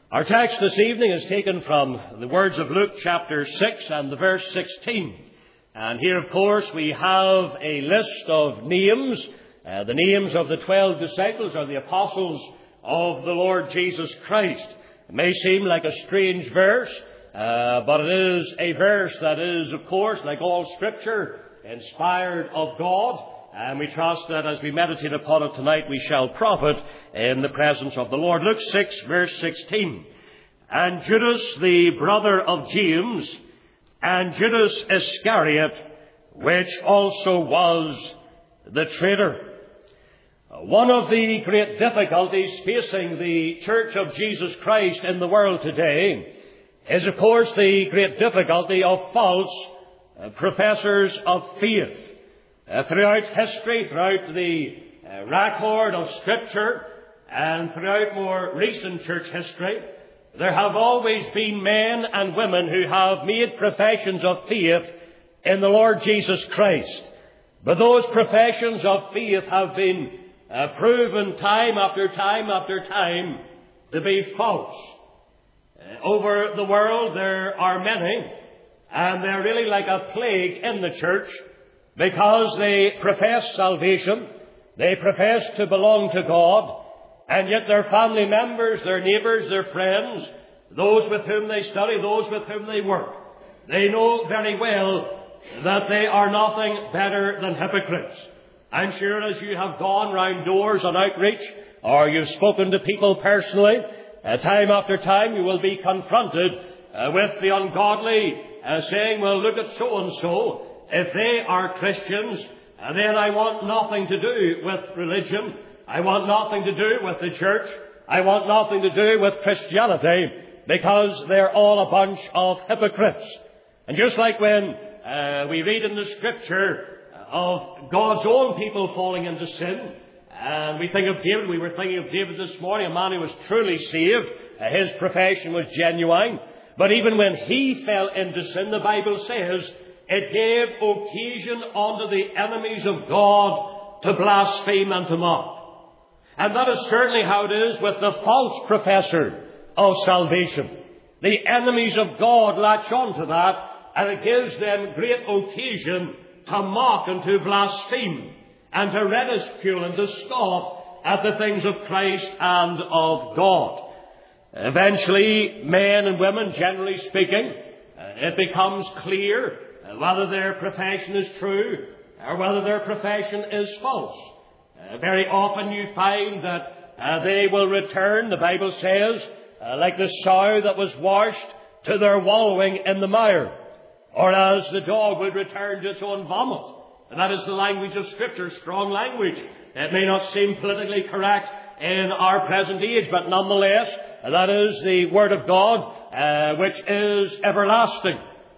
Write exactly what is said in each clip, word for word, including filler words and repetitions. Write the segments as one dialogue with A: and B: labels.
A: Our text this evening is taken from the words of Luke chapter six and the verse sixteen. And here, of course, we have a list of names, uh, the names of the twelve disciples or the apostles of the Lord Jesus Christ. It may seem like a strange verse, uh, but it is a verse that is, of course, like all Scripture, inspired of God. And we trust that as we meditate upon it tonight, we shall profit in the presence of the Lord. Luke six, verse sixteen. And Judas, the brother of James, and Judas Iscariot, which also was the traitor. One of the great difficulties facing the Church of Jesus Christ in the world today is, of course, the great difficulty of false uh, professors of faith. Uh, throughout history, throughout the uh, record of Scripture, and throughout more recent church history, there have always been men and women who have made professions of faith in the Lord Jesus Christ. But those professions of faith have been uh, proven time after time after time to be false. Uh, over the world there are many, and they're really like a plague in the church, because they profess salvation, they profess to belong to God, and yet their family members, their neighbours, their friends, those with whom they study, those with whom they work, they know very well that they are nothing better than hypocrites. I'm sure as you have gone round doors on outreach, or you've spoken to people personally, uh, time after time you will be confronted uh, with the ungodly uh, saying, well, look at so-and-so. If they are Christians, then I want nothing to do with religion. I want nothing to do with the church. I want nothing to do with Christianity, because they're all a bunch of hypocrites. And just like when uh, we read in the Scripture of God's own people falling into sin, and we think of David, we were thinking of David this morning, a man who was truly saved. Uh, his profession was genuine. But even when he fell into sin, the Bible says, it gave occasion unto the enemies of God to blaspheme and to mock. And that is certainly how it is with the false professor of salvation. The enemies of God latch on to that, and it gives them great occasion to mock and to blaspheme and to ridicule and to scoff at the things of Christ and of God. Eventually, men and women, generally speaking, it becomes clear whether their profession is true or whether their profession is false. Uh, very often you find that uh, they will return, the Bible says, uh, like the sow that was washed, to their wallowing in the mire, or as the dog would return to its own vomit. And that is the language of Scripture, strong language. It may not seem politically correct in our present age, but nonetheless, that is the Word of God, uh, which is everlasting.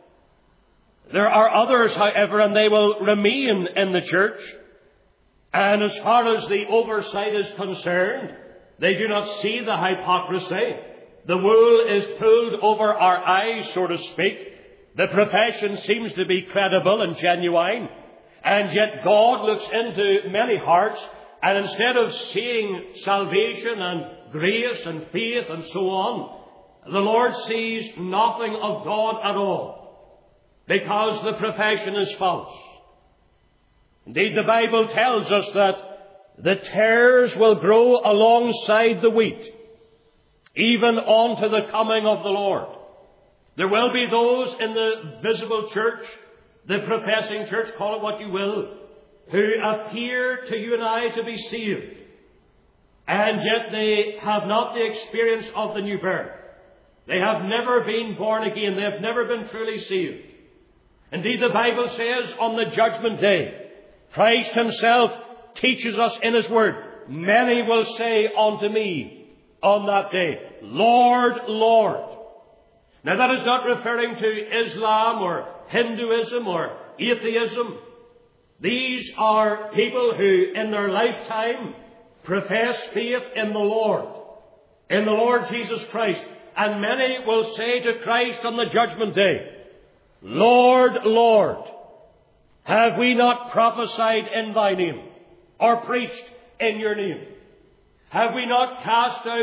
A: There are others, however, and they will remain in the church. And as far as the oversight is concerned, they do not see the hypocrisy. The wool is pulled over our eyes, so to speak. The profession seems to be credible and genuine. And yet God looks into many hearts, and instead of seeing salvation and grace and faith and so on, the Lord sees nothing of God at all, because the profession is false. Indeed, the Bible tells us that the tares will grow alongside the wheat, even unto the coming of the Lord. There will be those in the visible church, the professing church, call it what you will, who appear to you and I to be saved, and yet they have not the experience of the new birth. They have never been born again. They have never been truly saved. Indeed, the Bible says on the judgment day, Christ himself teaches us in his word, many will say unto me on that day, Lord, Lord. Now that is not referring to Islam or Hinduism or atheism. These are people who in their lifetime profess faith in the Lord, in the Lord Jesus Christ. And many will say to Christ on the judgment day, Lord, Lord, have we not prophesied in thy name, or preached in your name? Have we not cast out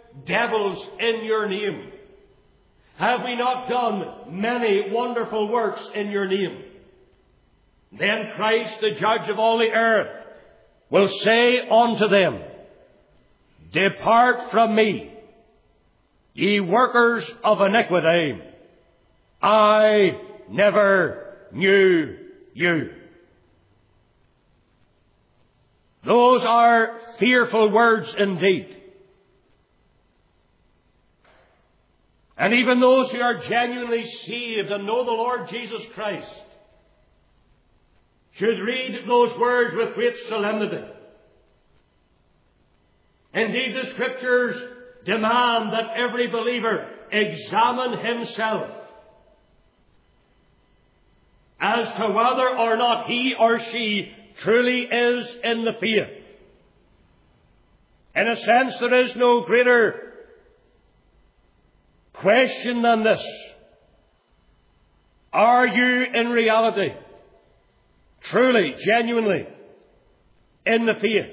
A: devils in your name? Have we not done many wonderful works in your name? Then Christ, the judge of all the earth, will say unto them, Depart from me, ye workers of iniquity. I never knew you. Those are fearful words indeed. And even those who are genuinely saved and know the Lord Jesus Christ should read those words with great solemnity. Indeed, the Scriptures demand that every believer examine himself as to whether or not he or she truly is in the faith. In a sense, there is no greater question than this. Are you in reality, truly, genuinely, in the faith?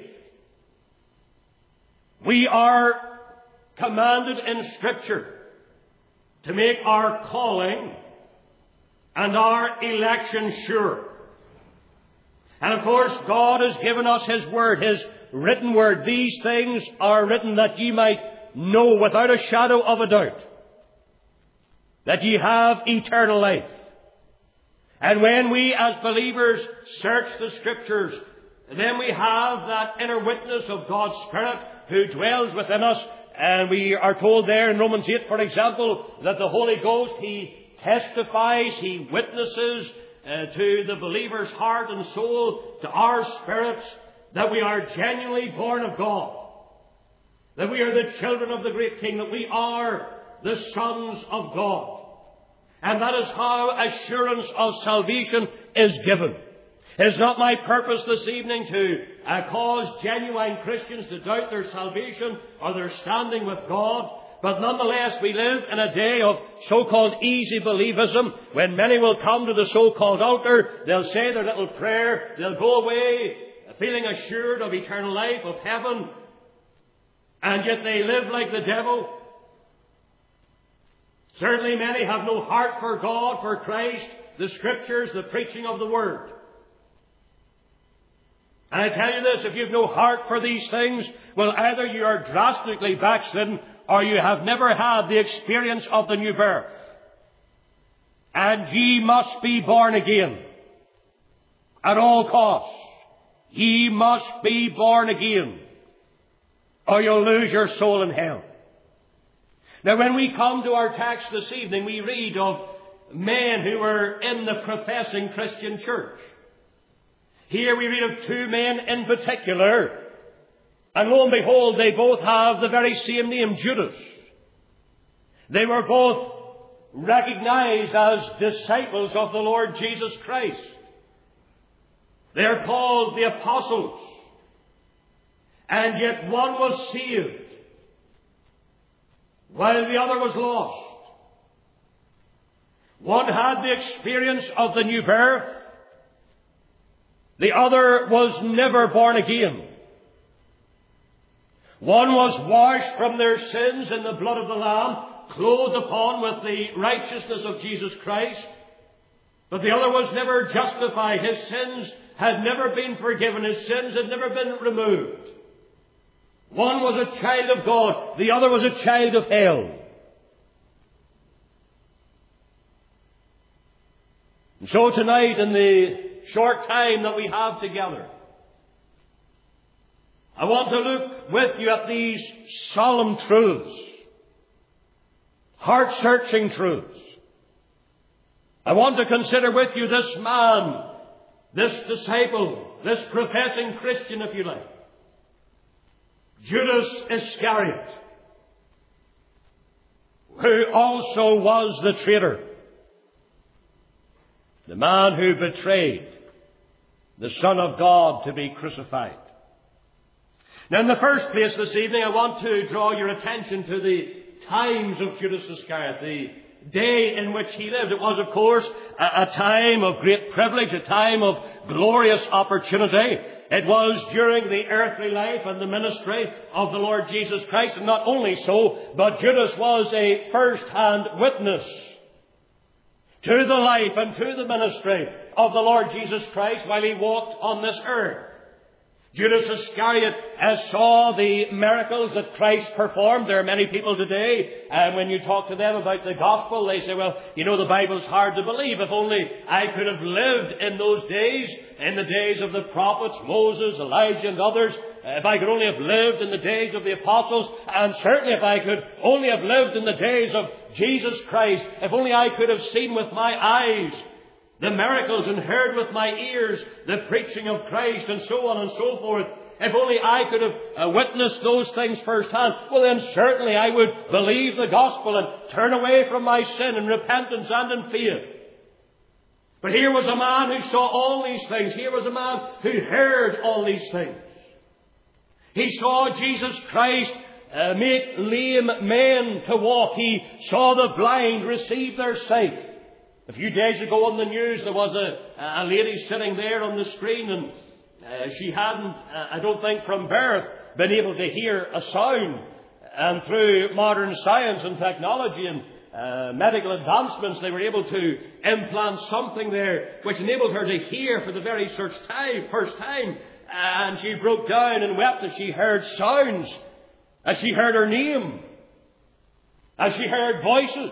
A: We are commanded in Scripture to make our calling and our election sure. And of course, God has given us His Word, His written Word. These things are written that ye might know without a shadow of a doubt that ye have eternal life. And when we as believers search the Scriptures, then we have that inner witness of God's Spirit who dwells within us. And we are told there in Romans eight, for example, that the Holy Ghost, He testifies, He witnesses uh, to the believer's heart and soul, to our spirits, that we are genuinely born of God, that we are the children of the great King, that we are the sons of God. And that is how assurance of salvation is given. It is not my purpose this evening to uh, cause genuine Christians to doubt their salvation or their standing with God. But nonetheless, we live in a day of so-called easy believism, when many will come to the so-called altar, they'll say their little prayer, they'll go away feeling assured of eternal life, of heaven, and yet they live like the devil. Certainly many have no heart for God, for Christ, the Scriptures, the preaching of the Word. And I tell you this, if you've no heart for these things, well, either you are drastically backslidden, or you have never had the experience of the new birth. And ye must be born again. At all costs. Ye must be born again, or you'll lose your soul in hell. Now, when we come to our text this evening, we read of men who were in the professing Christian church. Here we read of two men in particular, and lo and behold, they both have the very same name, Judas. They were both recognized as disciples of the Lord Jesus Christ. They are called the apostles. And yet one was saved, while the other was lost. One had the experience of the new birth. The other was never born again. One was washed from their sins in the blood of the Lamb, clothed upon with the righteousness of Jesus Christ. But the other was never justified. His sins had never been forgiven. His sins had never been removed. One was a child of God. The other was a child of hell. And so tonight, in the short time that we have together, I want to look with you at these solemn truths, heart-searching truths. I want to consider with you this man, this disciple, this professing Christian, if you like, Judas Iscariot, who also was the traitor, the man who betrayed the Son of God to be crucified. Now, in the first place this evening, I want to draw your attention to the times of Judas Iscariot, the day in which he lived. It was, of course, a, a time of great privilege, a time of glorious opportunity. It was during the earthly life and the ministry of the Lord Jesus Christ. And not only so, but Judas was a first-hand witness to the life and to the ministry of the Lord Jesus Christ while he walked on this earth. Judas Iscariot uh, saw the miracles that Christ performed. There are many people today, and when you talk to them about the gospel, they say, well, you know, the Bible's hard to believe. If only I could have lived in those days, in the days of the prophets, Moses, Elijah, and others. If I could only have lived in the days of the apostles, and certainly if I could only have lived in the days of Jesus Christ, if only I could have seen with my eyes the miracles and heard with my ears the preaching of Christ, and so on and so forth. If only I could have uh, witnessed those things firsthand, well then certainly I would believe the gospel and turn away from my sin in repentance and in faith. But here was a man who saw all these things. Here was a man who heard all these things. He saw Jesus Christ uh, make lame men to walk. He saw the blind receive their sight. A few days ago on the news, there was a, a lady sitting there on the screen, and uh, she hadn't, uh, I don't think from birth, been able to hear a sound. And through modern science and technology and uh, medical advancements, they were able to implant something there which enabled her to hear for the very first time, first time. And she broke down and wept as she heard sounds, as she heard her name, as she heard voices.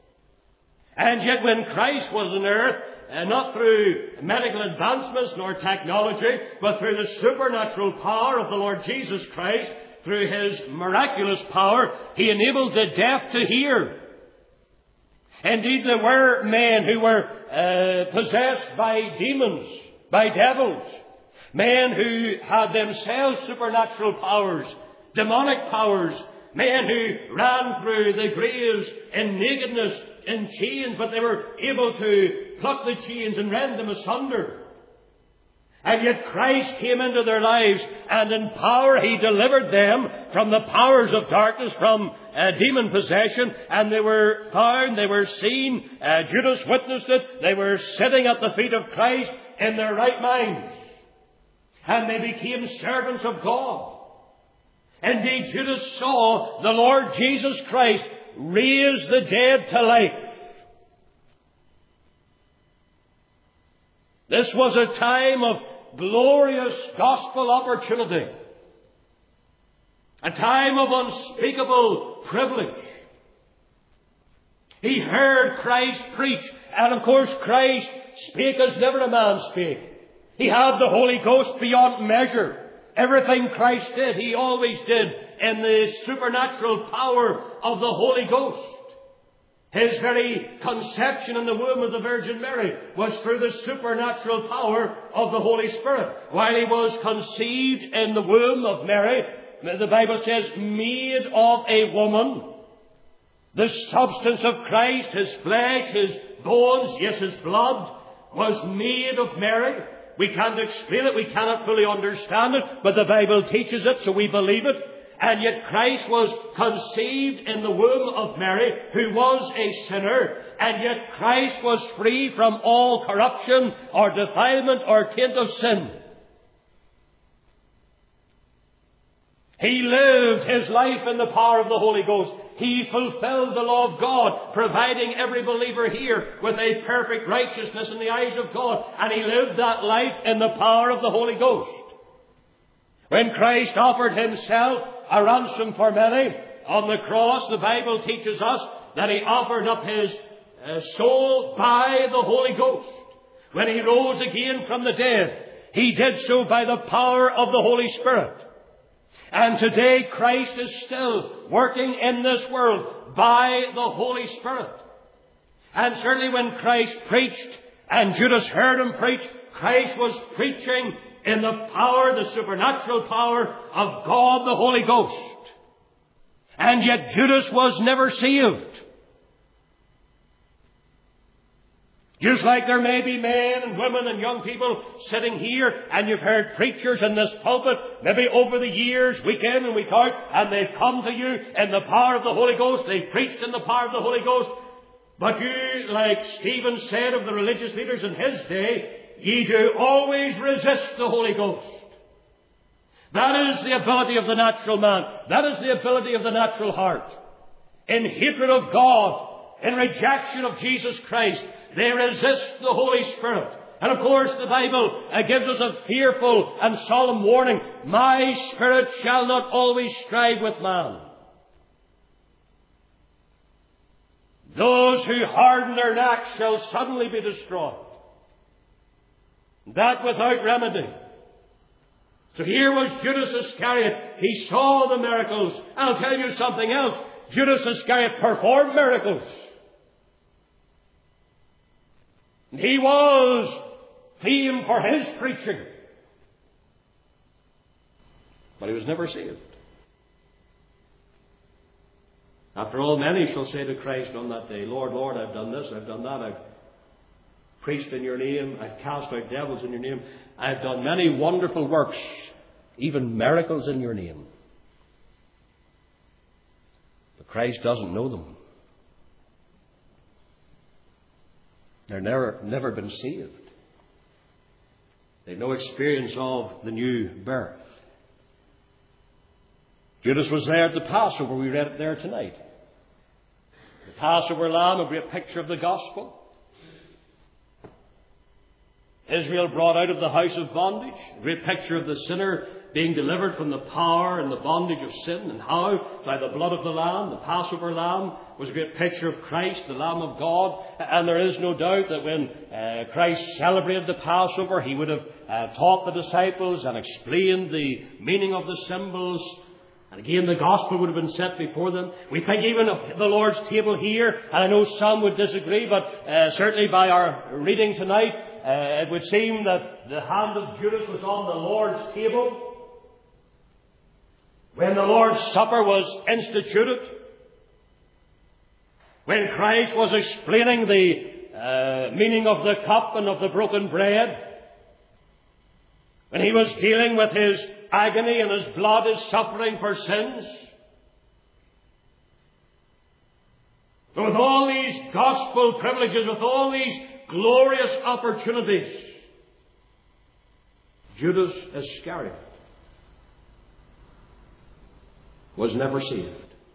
A: And yet when Christ was on earth, uh, not through medical advancements nor technology, but through the supernatural power of the Lord Jesus Christ, through his miraculous power, he enabled the deaf to hear. Indeed, there were men who were uh, possessed by demons, by devils, men who had themselves supernatural powers, demonic powers, men who ran through the graves in nakedness, in chains, but they were able to pluck the chains and rend them asunder. And yet Christ came into their lives, and in power he delivered them from the powers of darkness, from uh, demon possession, and they were found, they were seen, uh, Judas witnessed it, they were sitting at the feet of Christ in their right minds. And they became servants of God. Indeed, Judas saw the Lord Jesus Christ raise the dead to life. This was a time of glorious gospel opportunity. A time of unspeakable privilege. He heard Christ preach. And of course Christ spake as never a man spake. He had the Holy Ghost beyond measure. Everything Christ did, he always did in the supernatural power of the Holy Ghost. His very conception in the womb of the Virgin Mary was through the supernatural power of the Holy Spirit. While he was conceived in the womb of Mary, the Bible says, made of a woman, the substance of Christ, his flesh, his bones, yes, his blood, was made of Mary. We can't explain it, we cannot fully understand it, but the Bible teaches it, so we believe it. And yet Christ was conceived in the womb of Mary, who was a sinner, and yet Christ was free from all corruption or defilement or taint of sin. He lived his life in the power of the Holy Ghost. He fulfilled the law of God, providing every believer here with a perfect righteousness in the eyes of God. And he lived that life in the power of the Holy Ghost. When Christ offered himself a ransom for many on the cross, the Bible teaches us that he offered up his uh, soul by the Holy Ghost. When he rose again from the dead, he did so by the power of the Holy Spirit. And today Christ is still working in this world by the Holy Spirit. And certainly when Christ preached and Judas heard him preach, Christ was preaching in the power, the supernatural power of God the Holy Ghost. And yet Judas was never saved. Just like there may be men and women and young people sitting here, and you've heard preachers in this pulpit, maybe over the years, week in and week out, and they've come to you in the power of the Holy Ghost, they've preached in the power of the Holy Ghost, But you, like Stephen said of the religious leaders in his day, ye do always resist the Holy Ghost. That is the ability of the natural man. That is the ability of the natural heart. In hatred of God, in rejection of Jesus Christ, they resist the Holy Spirit. And of course the Bible uh, gives us a fearful and solemn warning. My spirit shall not always strive with man. Those who harden their necks shall suddenly be destroyed. That without remedy. So here was Judas Iscariot. He saw the miracles. I'll tell you something else. Judas Iscariot performed miracles. He was famed for his preaching. But he was never saved. After all, many shall say to Christ on that day, Lord, Lord, I've done this, I've done that, I've preached in your name, I've cast out devils in your name, I've done many wonderful works, even miracles in your name. But Christ doesn't know them. They've never, never been saved. They've no experience of the new birth. Judas was there at the Passover. We read it there tonight. The Passover lamb, a great picture of the gospel. Israel brought out of the house of bondage, a great picture of the sinner being delivered from the power and the bondage of sin, and how, by the blood of the Lamb, the Passover Lamb, was a great picture of Christ, the Lamb of God. And there is no doubt that when uh, Christ celebrated the Passover, he would have uh, taught the disciples and explained the meaning of the symbols. And again, the gospel would have been set before them. We think even of the Lord's table here, and I know some would disagree, but uh, certainly by our reading tonight, uh, it would seem that the hand of Judas was on the Lord's table when the Lord's Supper was instituted, when Christ was explaining the uh, meaning of the cup and of the broken bread, when he was dealing with his agony and his blood, his suffering for sins. But with all these gospel privileges, with all these glorious opportunities, Judas Iscariot was never saved.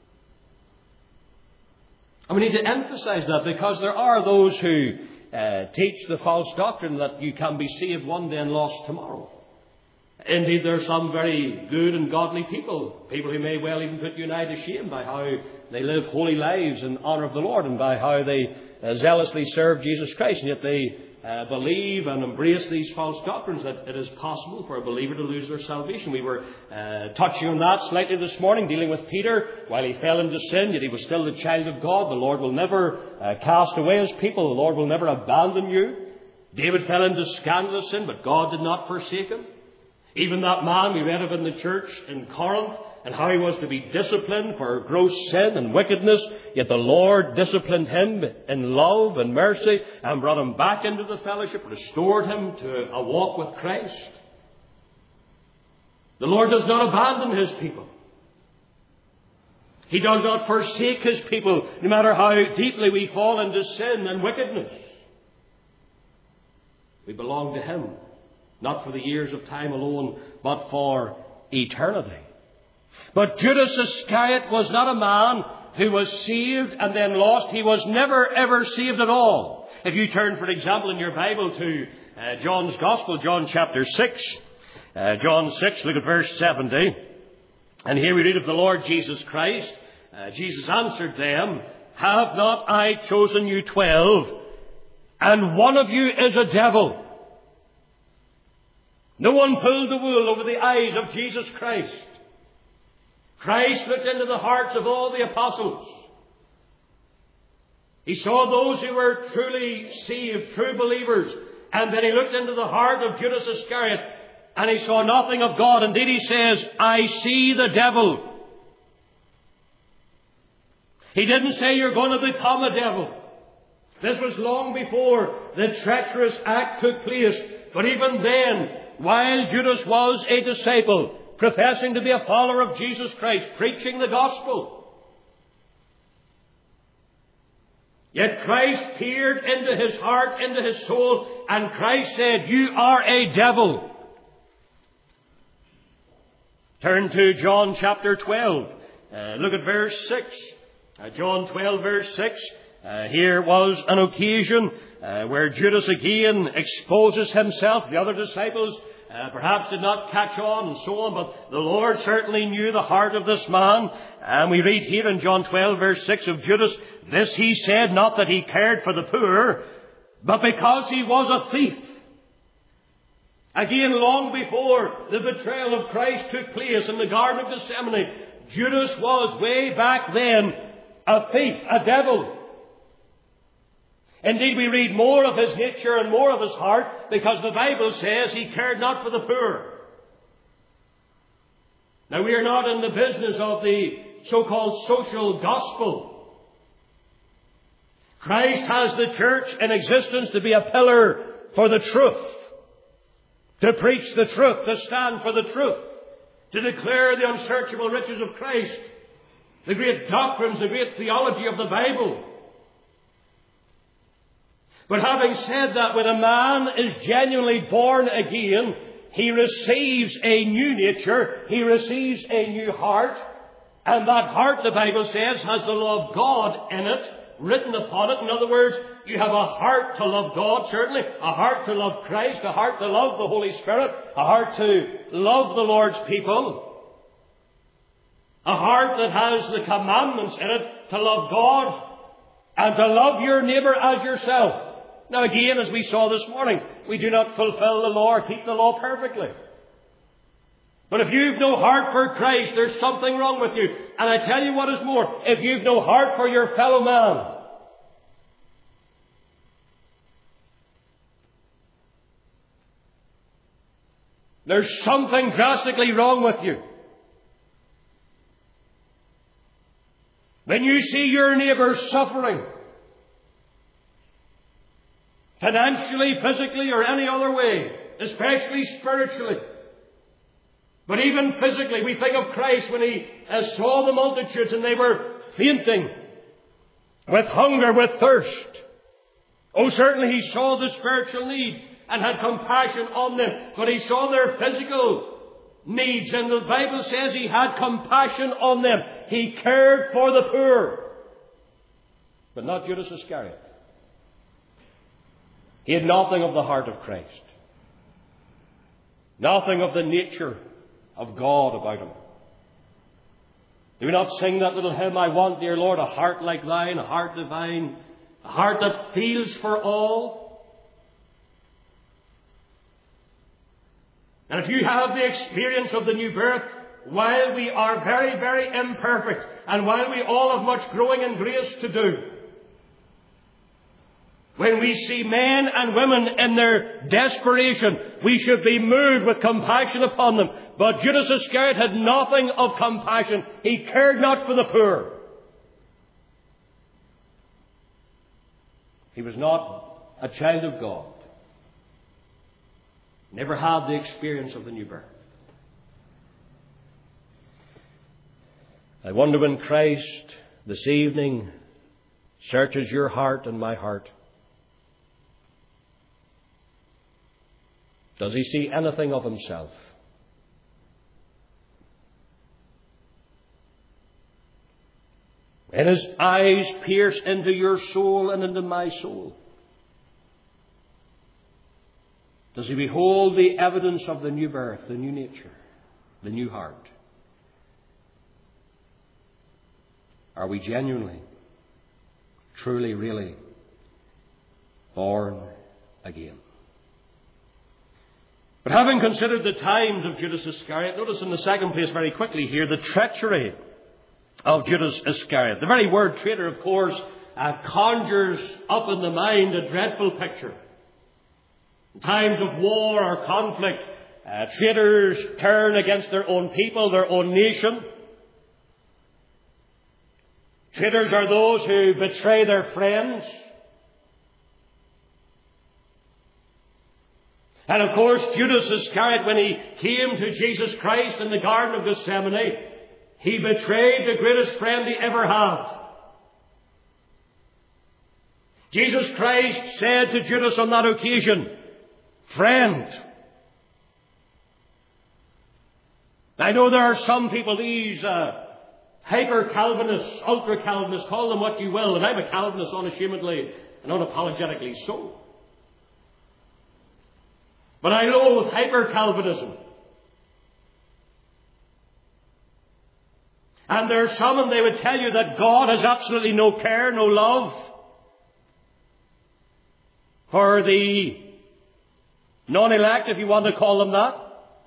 A: And we need to emphasize that, because there are those who uh, teach the false doctrine that you can be saved one day and lost tomorrow. Indeed, there are some very good and godly people, people who may well even put you and I to shame by how they live holy lives in honour of the Lord, and by how they uh, zealously serve Jesus Christ, and yet they uh, believe and embrace these false doctrines that it is possible for a believer to lose their salvation. We were uh, touching on that slightly this morning, dealing with Peter. While he fell into sin, yet he was still the child of God. The Lord will never uh, cast away his people. The Lord will never abandon you. David fell into scandalous sin, but God did not forsake him. Even that man we read of in the church in Corinth, and how he was to be disciplined for gross sin and wickedness, yet the Lord disciplined him in love and mercy and brought him back into the fellowship, restored him to a walk with Christ. The Lord does not abandon his people. He does not forsake his people, no matter how deeply we fall into sin and wickedness. We belong to him, not for the years of time alone, but for eternity. But Judas Iscariot was not a man who was saved and then lost. He was never ever saved at all. If you turn, for example, in your Bible to uh, John's Gospel, John chapter six, uh, John six, look at verse seventy. And here we read of the Lord Jesus Christ. Uh, Jesus answered them, have not I chosen you twelve, and one of you is a devil? No one pulled the wool over the eyes of Jesus Christ. Christ looked into the hearts of all the apostles. He saw those who were truly saved, true believers. And then he looked into the heart of Judas Iscariot, and he saw nothing of God. Indeed, he says, I see the devil. He didn't say you're going to become a devil. This was long before the treacherous act took place. But even then, while Judas was a disciple, professing to be a follower of Jesus Christ, preaching the gospel, Yet Christ peered into his heart, into his soul, and Christ said, "You are a devil." Turn to John chapter twelve. Uh, look at verse six. Uh, John twelve, verse six. Uh, here was an occasion uh, where Judas again exposes himself. The other disciples uh, perhaps did not catch on and so on, but the Lord certainly knew the heart of this man. And we read here in John twelve, verse six of Judas, "This he said, not that he cared for the poor, but because he was a thief." Again, long before the betrayal of Christ took place in the Garden of Gethsemane, Judas was way back then a thief, a devil. Indeed, we read more of his nature and more of his heart because the Bible says he cared not for the poor. Now, we are not in the business of the so-called social gospel. Christ has the church in existence to be a pillar for the truth, to preach the truth, to stand for the truth, to declare the unsearchable riches of Christ, the great doctrines, the great theology of the Bible. But having said that, when a man is genuinely born again, he receives a new nature, he receives a new heart, and that heart, the Bible says, has the law of God in it, written upon it. In other words, you have a heart to love God, certainly, a heart to love Christ, a heart to love the Holy Spirit, a heart to love the Lord's people, a heart that has the commandments in it to love God and to love your neighbour as yourself. Now again, as we saw this morning, we do not fulfill the law or keep the law perfectly. But if you've no heart for Christ, there's something wrong with you. And I tell you what is more, if you've no heart for your fellow man, there's something drastically wrong with you. When you see your neighbour suffering, financially, physically, or any other way, especially spiritually, but even physically, we think of Christ when he uh, saw the multitudes and they were fainting with hunger, with thirst. Oh, certainly he saw the spiritual need and had compassion on them, but he saw their physical needs, and the Bible says he had compassion on them. He cared for the poor, but not Judas Iscariot. He had nothing of the heart of Christ, nothing of the nature of God about him. Do we not sing that little hymn, "I want, dear Lord, a heart like thine, a heart divine, a heart that feels for all"? And if you have the experience of the new birth, while we are very, very imperfect, and while we all have much growing in grace to do, when we see men and women in their desperation, we should be moved with compassion upon them. But Judas Iscariot had nothing of compassion. He cared not for the poor. He was not a child of God. Never had the experience of the new birth. I wonder when Christ this evening searches your heart and my heart, does he see anything of himself? And his eyes pierce into your soul and into my soul. Does he behold the evidence of the new birth, the new nature, the new heart? Are we genuinely, truly, really born again? But having considered the times of Judas Iscariot, notice in the second place very quickly here the treachery of Judas Iscariot. The very word traitor, of course, uh, conjures up in the mind a dreadful picture. In times of war or conflict, uh, traitors turn against their own people, their own nation. Traitors are those who betray their friends. And of course, Judas Iscariot, when he came to Jesus Christ in the Garden of Gethsemane, he betrayed the greatest friend he ever had. Jesus Christ said to Judas on that occasion, "Friend." I know there are some people, these uh, hyper-Calvinists, ultra-Calvinists, call them what you will, and I'm a Calvinist unashamedly and unapologetically so. But I loathe hyper-Calvinism. And there are some, and they would tell you that God has absolutely no care, no love for the non-elect, if you want to call them that.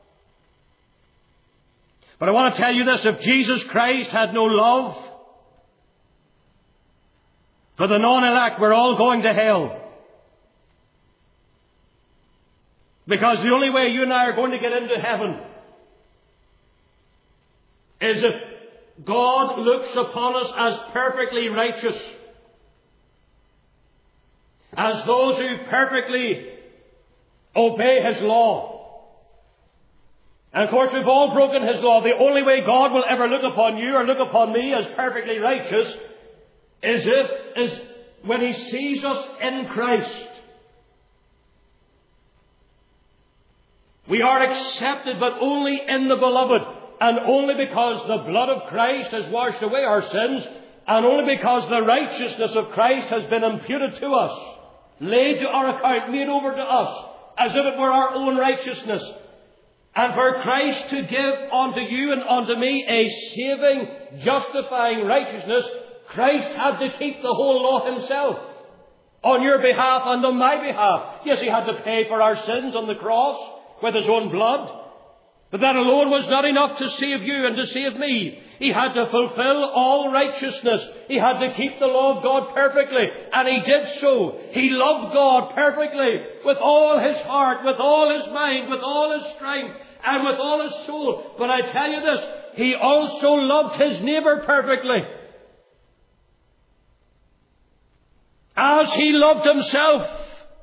A: But I want to tell you this, if Jesus Christ had no love for the non-elect, we're all going to hell. Because the only way you and I are going to get into heaven is if God looks upon us as perfectly righteous, as those who perfectly obey His law. And of course we've all broken His law. The only way God will ever look upon you or look upon me as perfectly righteous is if, is when He sees us in Christ. We are accepted but only in the Beloved, and only because the blood of Christ has washed away our sins, and only because the righteousness of Christ has been imputed to us, laid to our account, made over to us, as if it were our own righteousness. And for Christ to give unto you and unto me a saving, justifying righteousness, Christ had to keep the whole law Himself, on your behalf and on my behalf. Yes, He had to pay for our sins on the cross with His own blood. But that alone was not enough to save you and to save me. He had to fulfill all righteousness. He had to keep the law of God perfectly. And He did so. He loved God perfectly, with all His heart, with all His mind, with all His strength, and with all His soul. But I tell you this, He also loved His neighbour perfectly, as He loved Himself.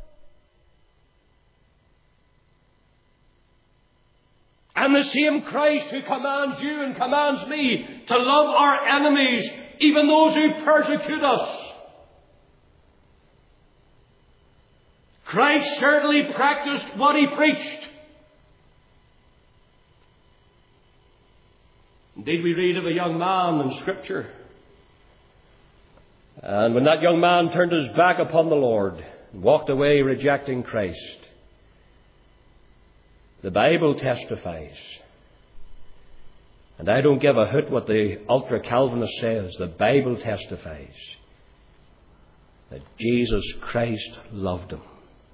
A: And the same Christ who commands you and commands me to love our enemies, even those who persecute us. Christ certainly practiced what He preached. Indeed, we read of a young man in Scripture. And when that young man turned his back upon the Lord and walked away rejecting Christ, the Bible testifies, and I don't give a hoot what the ultra-Calvinist says, the Bible testifies that Jesus Christ loved him.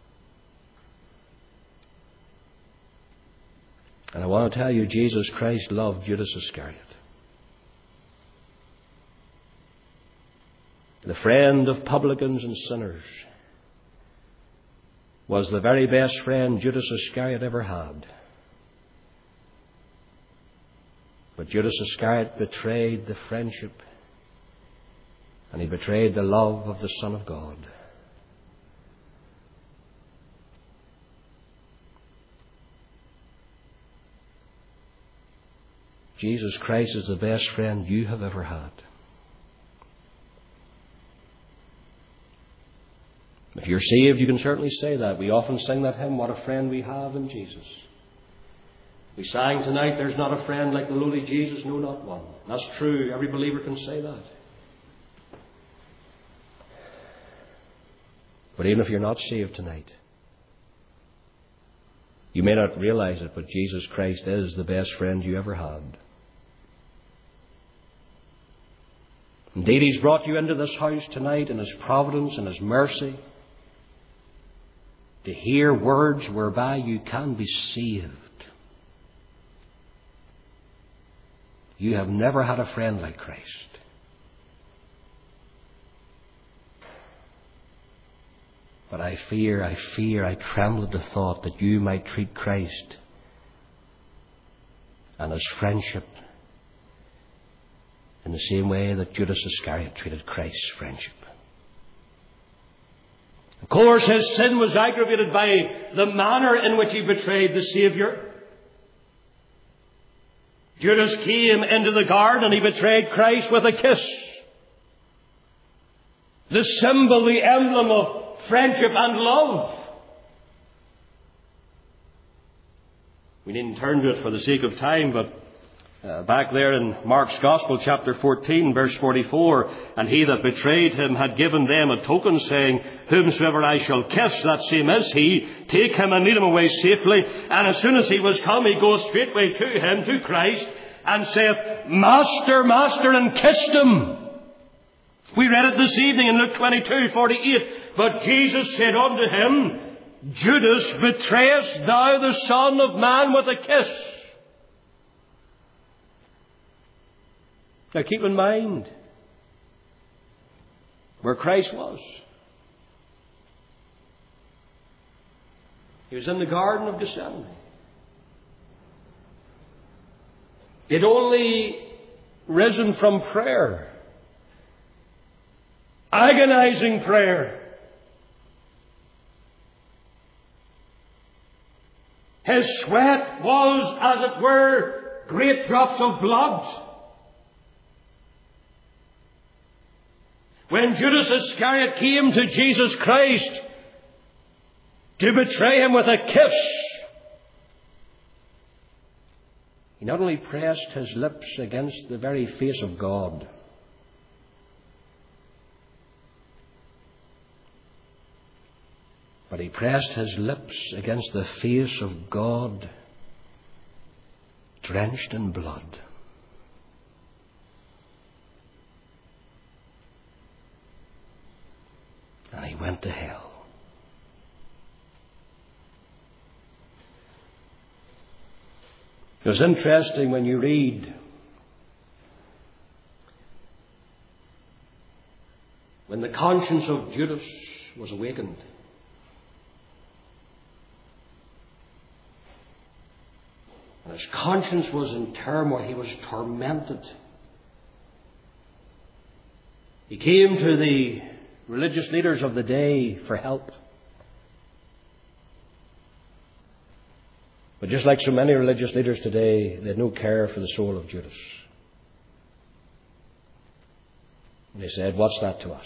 A: And I want to tell you, Jesus Christ loved Judas Iscariot. The friend of publicans and sinners was the very best friend Judas Iscariot ever had. But Judas Iscariot betrayed the friendship, and he betrayed the love of the Son of God. Jesus Christ is the best friend you have ever had. If you're saved, you can certainly say that. We often sing that hymn, "What a friend we have in Jesus." We sang tonight, "There's not a friend like the lowly Jesus, no, not one." That's true. Every believer can say that. But even if you're not saved tonight, you may not realize it, but Jesus Christ is the best friend you ever had. Indeed, He's brought you into this house tonight in His providence and His mercy to hear words whereby you can be saved. You have never had a friend like Christ. But I fear, I fear, I tremble at the thought that you might treat Christ and His friendship in the same way that Judas Iscariot treated Christ's friendship. Of course, his sin was aggravated by the manner in which he betrayed the Saviour. Judas came into the garden and he betrayed Christ with a kiss. the symbol, the emblem of friendship and love. We needn't turn to it for the sake of time, but uh, back there in Mark's Gospel, chapter fourteen, verse forty-four, and he that betrayed him had given them a token, saying, whomsoever I shall kiss, that same is he. Take him and lead him away safely. And as soon as he was come, he goes straightway to him, to Christ, and saith, Master, Master, and kissed him. We read it this evening in Luke twenty-two, forty-eight. But Jesus said unto him, Judas, betrayest thou the Son of Man with a kiss? Now keep in mind where Christ was. He was in the Garden of Gethsemane. He had only risen from prayer. Agonizing prayer. His sweat was, as it were, great drops of blood. When Judas Iscariot came to Jesus Christ to betray him with a kiss, he not only pressed his lips against the very face of God, but he pressed his lips against the face of God, drenched in blood. And he went to hell. It was interesting when you read when the conscience of Judas was awakened. And his conscience was in turmoil. He was tormented. He came to the religious leaders of the day for help. But just like so many religious leaders today, they had no care for the soul of Judas. And they said, what's that to us?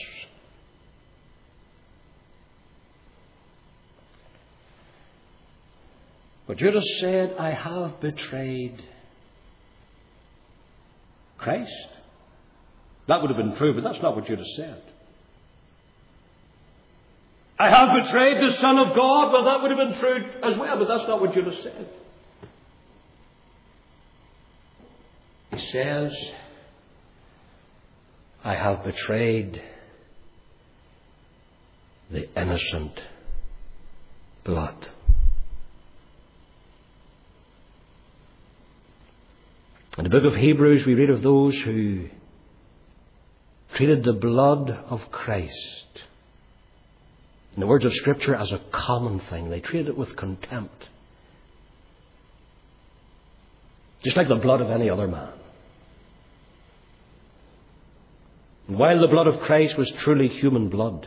A: But Judas said, I have betrayed Christ. That would have been true, but that's not what Judas said. I have betrayed the Son of God. Well, that would have been true as well, but that's not what Judas said. He says, I have betrayed the innocent blood. In the book of Hebrews, we read of those who treated the blood of Christ, in the words of Scripture, as a common thing. They treated it with contempt, just like the blood of any other man. And while the blood of Christ was truly human blood,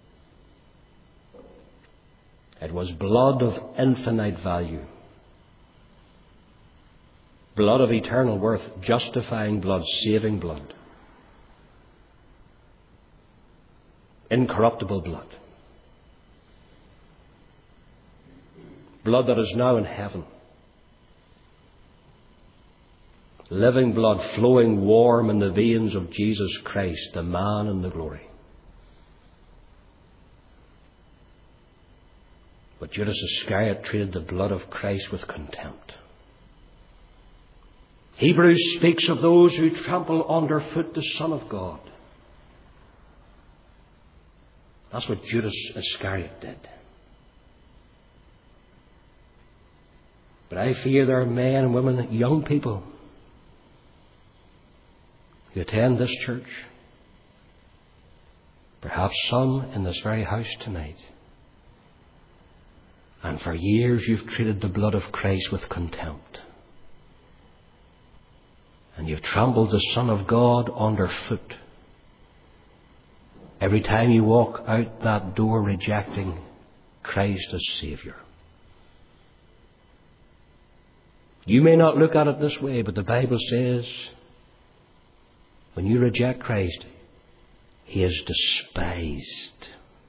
A: it was blood of infinite value, blood of eternal worth, justifying blood, saving blood, incorruptible blood, blood that is now in heaven, living blood flowing warm in the veins of Jesus Christ, the man in the glory. But Judas Iscariot treated the blood of Christ with contempt. Hebrews speaks of those who trample underfoot the Son of God. That's what Judas Iscariot did. But I fear there are men and women, young people, who attend this church, perhaps some in this very house tonight, and for years you've treated the blood of Christ with contempt. And you've trampled the Son of God underfoot. Every time you walk out that door rejecting Christ as Saviour. You may not look at it this way, but the Bible says when you reject Christ, He is despised.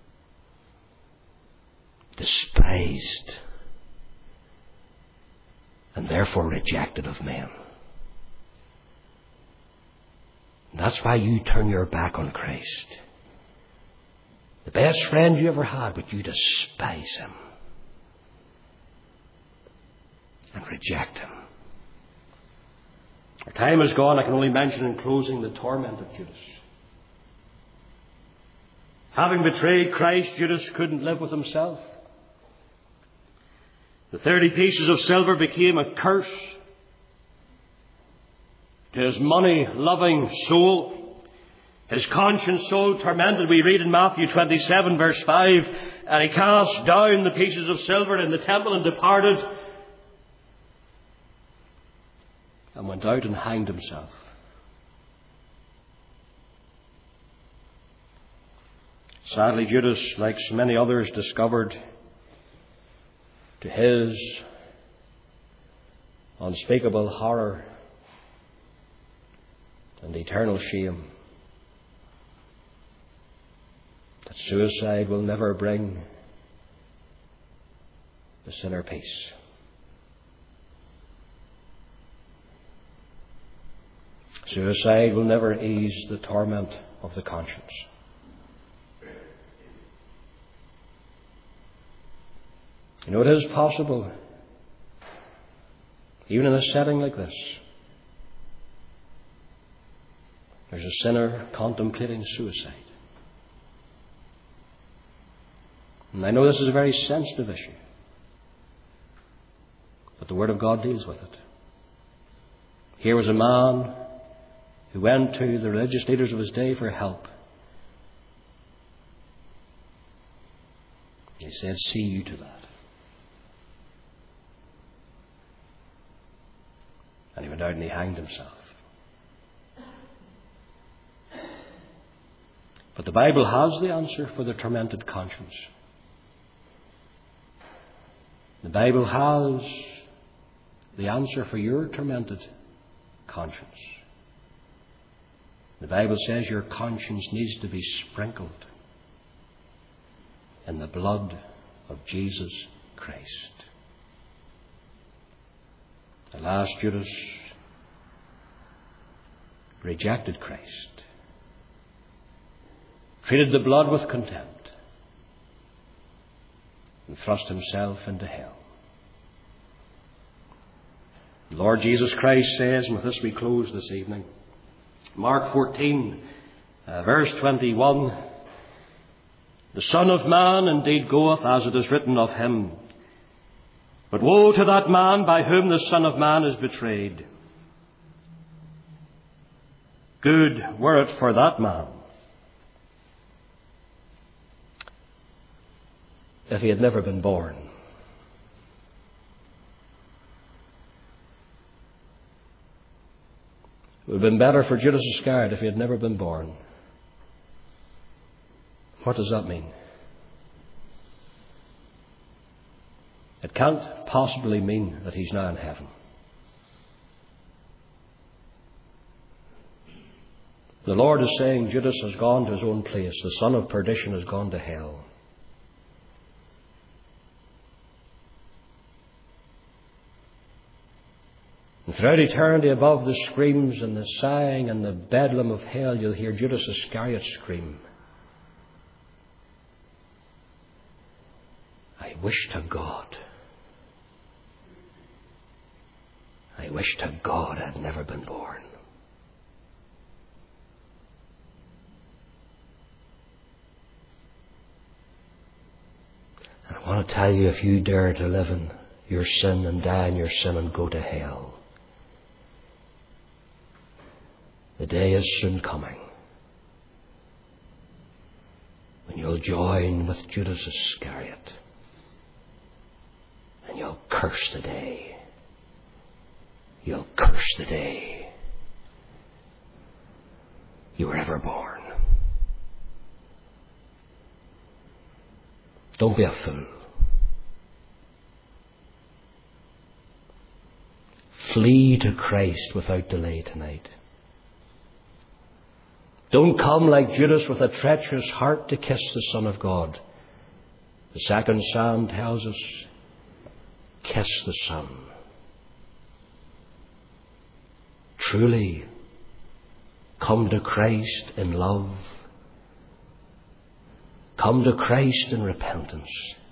A: Despised. And therefore rejected of men. And that's why you turn your back on Christ. The best friend you ever had, but you despise him. And reject him. Our time is gone. I can only mention in closing the torment of Judas. Having betrayed Christ, Judas couldn't live with himself. The thirty pieces of silver became a curse to his money-loving soul. His conscience so tormented, we read in Matthew twenty-seven, verse five, and he cast down the pieces of silver in the temple and departed, and went out and hanged himself. Sadly, Judas, like so many others, discovered to his unspeakable horror and eternal shame that suicide will never bring the sinner peace. Suicide will never ease the torment of the conscience. You know, it is possible, even in a setting like this. There's a sinner contemplating suicide. And I know this is a very sensitive issue, but the Word of God deals with it. Here was a man who went to the religious leaders of his day for help. He said, "See you to that." And he went out and he hanged himself. But the Bible has the answer for the tormented conscience. The Bible has the answer for your tormented conscience. The Bible says your conscience needs to be sprinkled in the blood of Jesus Christ. The last Judas rejected Christ, treated the blood with contempt, and thrust himself into hell. The Lord Jesus Christ says, and with this we close this evening, Mark fourteen, uh, verse twenty-one, "The Son of Man indeed goeth as it is written of him. But woe to that man by whom the Son of Man is betrayed. Good were it for that man if he had never been born." It would have been better for Judas Iscariot if he had never been born. What does that mean? It can't possibly mean that he's now in heaven. The Lord is saying Judas has gone to his own place. The son of perdition has gone to hell. And throughout eternity, above the screams and the sighing and the bedlam of hell, you'll hear Judas Iscariot scream, "I wish to God, I wish to God I'd never been born." And I want to tell you, if you dare to live in your sin and die in your sin and go to hell, the day is soon coming when you'll join with Judas Iscariot and you'll curse the day. You'll curse the day you were ever born. Don't be a fool. Flee to Christ without delay tonight. Don't come like Judas with a treacherous heart to kiss the Son of God. The second psalm tells us, kiss the Son. Truly, come to Christ in love. Come to Christ in repentance.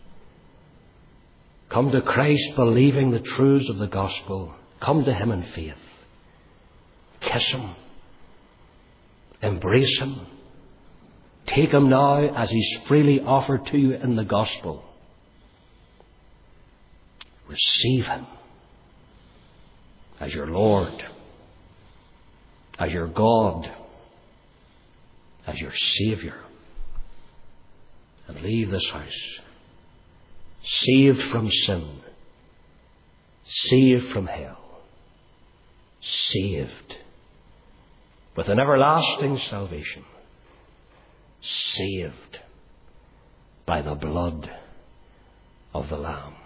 A: Come to Christ believing the truths of the gospel. Come to Him in faith. Kiss Him. Embrace Him. Take Him now as He's freely offered to you in the gospel. Receive Him as your Lord, as your God, as your Saviour. And leave this house saved from sin, saved from hell, saved with an everlasting salvation, saved by the blood of the Lamb.